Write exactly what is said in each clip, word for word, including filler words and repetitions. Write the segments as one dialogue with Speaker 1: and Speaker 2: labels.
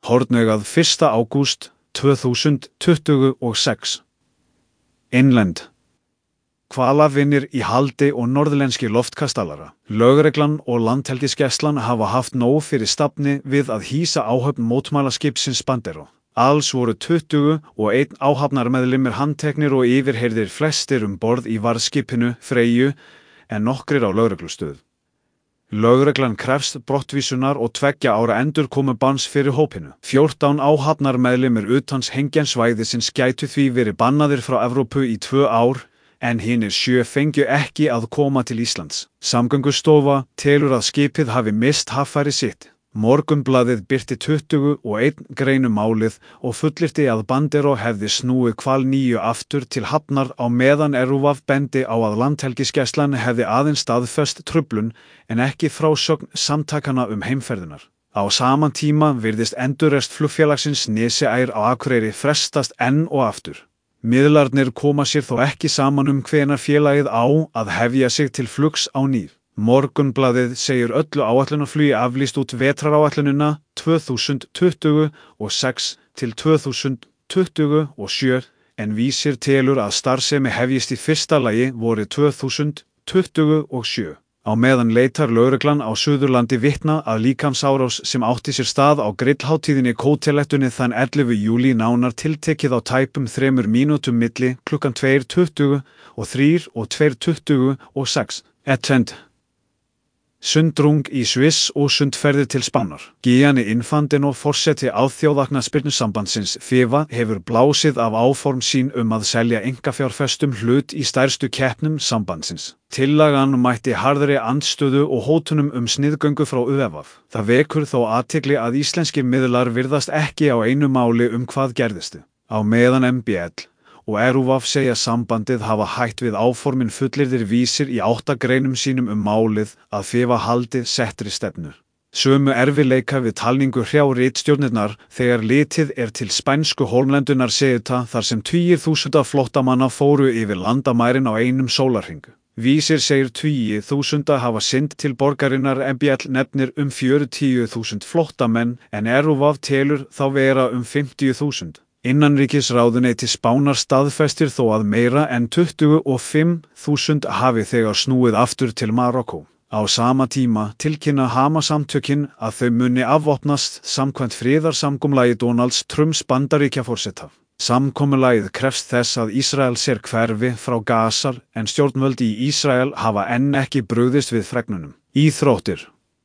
Speaker 1: Hornaugað fyrsta ágúst tvö þúsund tuttugu og sex. Innlend. Hvalavinir í haldi og norðlenski loftkastalara. Lögreglan og landhelgisgæslan hafa haft nóg fyrir stafni við að hýsa áhöfn mótmælaskipsins Bandero. Alls voru tuttugu og einn áhafnarmeðlimir handteknir og yfirheyrðir flestir um borð í varðskipinu Freyju en nokkrir á lögreglustöð. Lögreglan krefst brottvísunar og tveggja ára endurkomubanns fyrir hópinu. fjórtán áhafnarmeðlimir utans hengjensvæðisins gætu því verið bannaðir frá Evrópu í tvö ár, en hinir sjö fengju ekki að koma til Íslands. Samgöngustofa telur að skipið hafi mist haffæri sitt. Morgunblaðið birti tuttugu og einn grein um málið og fullyrti að Bandero hefði snúið hval níu aftur til hafnar á meðan RÚV bendi á að landhelgisgæslan hefði aðeins staðfest truflun en ekki frásögn samtakanna um heimferðunar. Á sama tíma virðist endurreist flugfélagsins Nesi-Air á Akureyri frestast enn og aftur. Miðlarnir koma sér þó ekki saman um hvenær félagið á að hefja sig til flugs á ný. Morgunblaðið segir öllu áætlunarflugi aflýst út vetraráætlunina tvö þúsund tuttugu og sex til tvö þúsund tuttugu og sjö en Vísir telur að starfsemi hefjist í fyrsta lagi vorið tvö þúsund tuttugu og sjö. Á meðan leitar lögreglan á Suðurlandi vitna að líkamsárás sem átti sér stað á grillhátíðinni Kótelettunni þann ellefu júlí nánar tiltekið á tæpum þremur mínútum milli klukkan tvær tuttugu og þrjú og tvær tuttugu og sex. Etend. Sundrung í Sviss og sundferðir til Spánar. Gianni Infantino forseti Alþjóðaknattspyrnusambandsins FIFA hefur blásið af áform sín um að selja einkafjárfestum hlut í stærstu keppnum sambandsins. Tillagan mætti harðri andstöðu og hótunum um sniðgöngu frá UEFA. Það vekur þó athygli að íslenskir miðlar virðast ekki á einu máli um hvað gerðist. Á meðan M B L og RÚV segja sambandið hafa hætt við áformin fullyrðir Vísir í átta greinum sínum um málið að FIFA haldi settri stefnu. Sömu erfiðleika við talningu hrjá ritstjórnirnar þegar litið er til spænsku Hólmlendunar Ceuta þar sem tugir þúsunda flóttamanna fóru yfir landamærin á einum sólarhring. Vísir segir tugir þúsunda hafa synt til borgarinnar M B L nefnir um fjörutíu þúsund flóttamenn en RÚV telur þá vera um fimmtíu þúsund. Innanríkisráðuneyti Spánar staðfestir þó að meira en tuttugu og fimm þúsund hafi þegar snúið aftur til Marokkó. Á sama tíma tilkynna Hamas-samtökin að þau muni afvopnast samkvæmt friðarsamkomulagi Donalds Trumps Bandaríkjaforseta. Samkomulagið krefst þess að Ísrael sér hverfi frá Gaza en stjórnvöld í Ísrael hafa enn ekki brugðist við fregnunum. Íþróttir.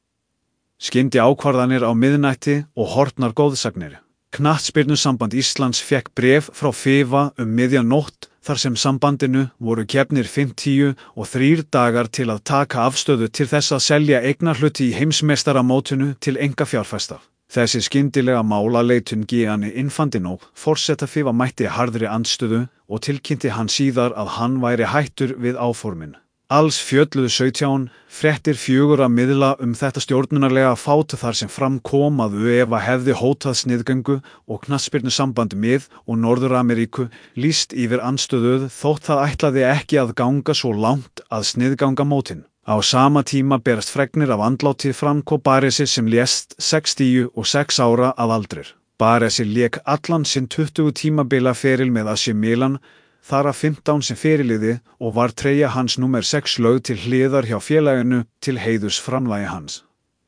Speaker 1: Skyndi ákvarðanir á miðnætti og horfnar góðsagnir. Knattspyrnusamband Íslands fékk bréf frá FIFA um miðja nótt þar sem sambandinu voru gefnir fimmtíu og þrír dagar til að taka afstöðu til þess að selja eignarhluti í heimsmeistaramótinu til einkafjárfesta. Þessi skyndilega málaleitun Gianni Infantino forseta FIFA mætti harðri andstöðu og tilkynnti hann síðar að hann væri hættur við áformin. Alls fjölluðu sautján fréttir fjögurra miðla um þetta stjórnunarlega fát þar sem fram kom að UEFA hefði hótað sniðgöngu og knattspyrnusamband Mið- og Norður-Ameríku lýst yfir andstöðu þótt það ætlaði ekki að ganga svo langt að sniðganga mótin. Á sama tíma berast fregnir af andláti Franco Baresi sem lést sextíu og sex ára að aldrir. Baresi lék allan sinn tuttugu tímabila feril með A C Milan, þar af fimmtán sem feriliði og var treyja hans númer sex lögð til hliðar hjá félaginu til heiðurs framlagi hans.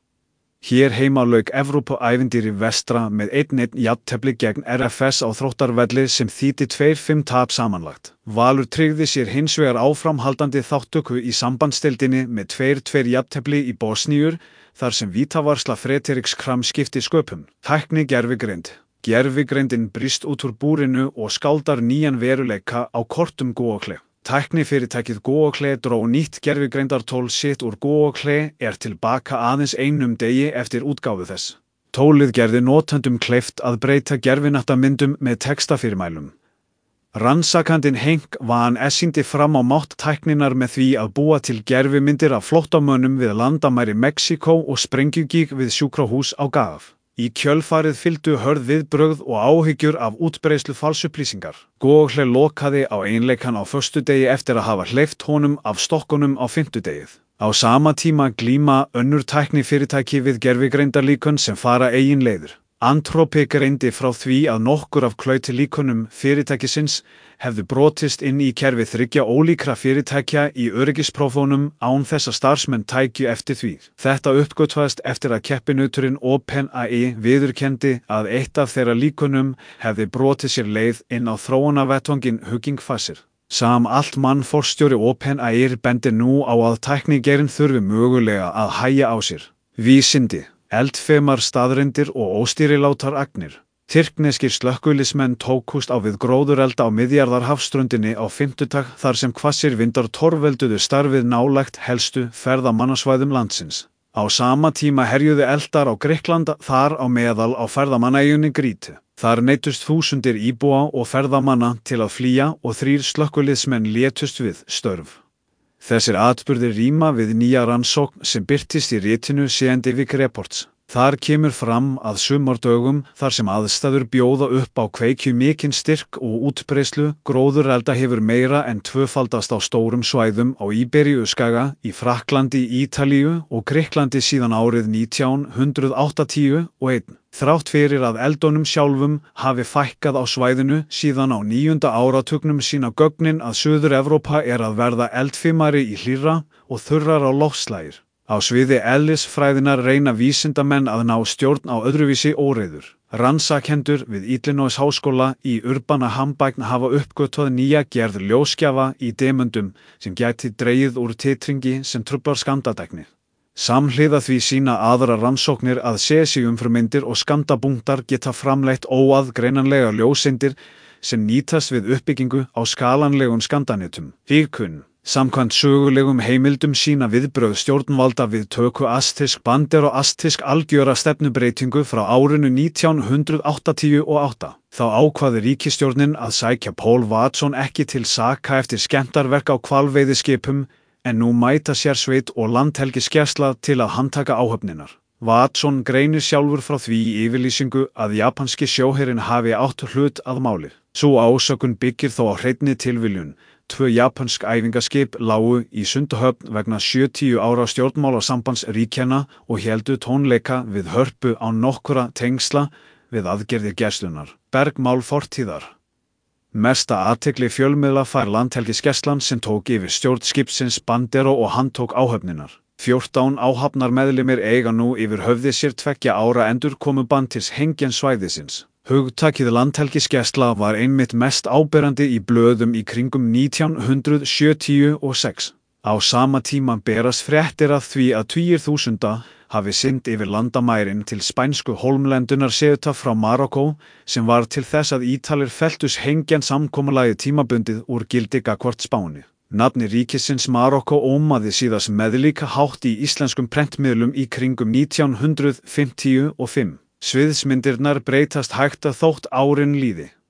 Speaker 1: Hér heima lauk Evrópuævintýri vestra með einn einn jafntefli gegn R F S á Þróttarvelli sem þýddi tveir fimm tap samanlagt. Valur tryggði sér hins vegar áframhaldandi þátttöku í sambandsdeildinni með tveir tveir jafntefli í Bosníur þar sem vítavarsla Frederiks Kram skipti sköpum. Tækni gervigreind. Gervigreindin brýst út úr búrinu og skáldar nýjan veruleika á kortum Google. Tæknifyrirtækið Google dró nýtt gervigreindartól sitt úr Google er tilbaka aðeins einum degi eftir útgáfu þess. Tólið gerði notendum kleift að breyta gerfinattamyndum með textafyrirmælum. Rannsakandinn Henk Van sýndi fram á mátt tækninnar með því að búa til gervimyndir af flóttamönnum við landamæri Mexíkó og sprengjugíg við sjúkrahús á Gaf. Í kjölfarið fylgdu hörð viðbrögð og áhyggjur af útbreiðslu falsupplýsingar. Google lokaði á einleikan á föstudegi eftir að hafa hleypt honum af stokkunum á fimmtudegið. Á sama tíma glíma önnur tæknifyrirtæki við gervigreindarlíkön sem fara eigin leiðir. Anthropi greindi frá því að nokkur af klautilíkunum fyrirtækisins hefðu brotist inn í kerfi þriggja ólíkra fyrirtækja í öryggisprófónum án þess að starfsmenn tækju eftir því. Þetta uppgötvaðist eftir að keppinuturinn OpenAI viðurkenndi að eitt af þeirra líkunum hefði brotið sér leið inn á þróunarvettvanginn Hugging Face. Sam Altman forstjóri OpenAI bendir nú á að tæknigeirinn þurfi mögulega að hægja á sér. Vísindi, eldfimar staðreyndir og óstýrilátar agnir. Tyrkneskir slökkviliðsmenn tókust á við gróðurelda á Miðjarðarhafsströndinni á fimmtudag þar sem hvassir vindar torvelduðu starfið nálægt helstu ferðamannasvæðum landsins. Á sama tíma herjuðu eldar á Grikkland, þar á meðal á ferðamannaeyjunni Grýtu. Þar neyddust þúsundir íbúa og ferðamanna til að flýja og þrír slökkviliðsmenn létust við störf. Þessir atburðir ríma við nýja rannsókn sem birtist í ritinu Scientific Reports. Þar kemur fram að sumardögum þar sem aðstæður bjóða upp á kveikju mikinn styrk og útbreiðslu gróðurelda hefur meira en tvöfaldast á stórum svæðum á Íberíuskaga, í Frakklandi, Ítalíu og Grikklandi síðan árið nítján hundrað áttatíu og einn. Þrátt fyrir að eldunum sjálfum hafi fækkað á svæðinu síðan á níunda áratugnum sína gögnin að Suður-Evrópa er að verða eldfimari í hlýrra og þurrar á loftslagir. Á sviði eðlisfræðinnar reyna vísindamenn að ná stjórn á öðruvísi óreiður. Rannsakendur við Illinois háskóla í Urbana-Hampagn hafa uppgötvað nýja gerð ljósgjafa í demöndum sem gæti dregið úr titringi sem truflar skammtadekni. Samhliða því sýna aðra rannsóknir að sesíumfrumeindir og skammtabúntar geta framleitt óaðgreinanlega ljóseindir sem nýtast við uppbyggingu á skalanlegum skammtanetum. Virkun. Samkvæmt sögulegum heimildum sýna viðbrögð stjórnvalda við töku astísk bandera og astísk algjöra stefnubreitingu frá árinu nítján hundrað áttatíu og átta. Þá ákvaði ríkisstjórnin að sækja Paul Watson ekki til saka eftir skemmdarverk á hvalveiðiskipum en nú mæta sérsveit og landhelgisgæsla til að handtaka áhöfninar. Watson greinir sjálfur frá því í yfirlýsingu að japanski sjóherinn hafi átt hlut að máli. Sú ásökun byggir þó á hreinni tilviljun. Tvö japansk æfingaskip lágu í Sundahöfn vegna sjötíu ára stjórnmálasambands ríkjanna og héldu tónleika við Hörpu án nokkura tengsla við aðgerðir gæslunnar. Bergmál fortíðar. Mesta athygli fjölmiðla fær landhelgisgæslan sem tók yfir stjórn skipsins Bandero og handtók áhöfninar. fjórtán áhafnarmeðlimir eiga nú yfir höfði sér tveggja ára endurkomubann til hengjensvæðisins. Hugtakið landhelgisgæsla var einmitt mest áberandi í blöðum í kringum nítján hundrað sjötíu og sex. Á sama tíma berast fréttir af því að tugir þúsunda hafi synt yfir landamærin til spænsku hólmlendunar Ceuta frá Marokkó sem var til þess að Ítalir feltus hengjansamkomulagið tímabundið úr gildi gagnvart Spáni. Nafni ríkisins Marokkó ómaði síðast meðlíka hátt í íslenskum prentmiðlum í kringum nítján hundrað fimmtíu og fimm. Sviðsmyndirnar breytast hægt að þótt árin líði.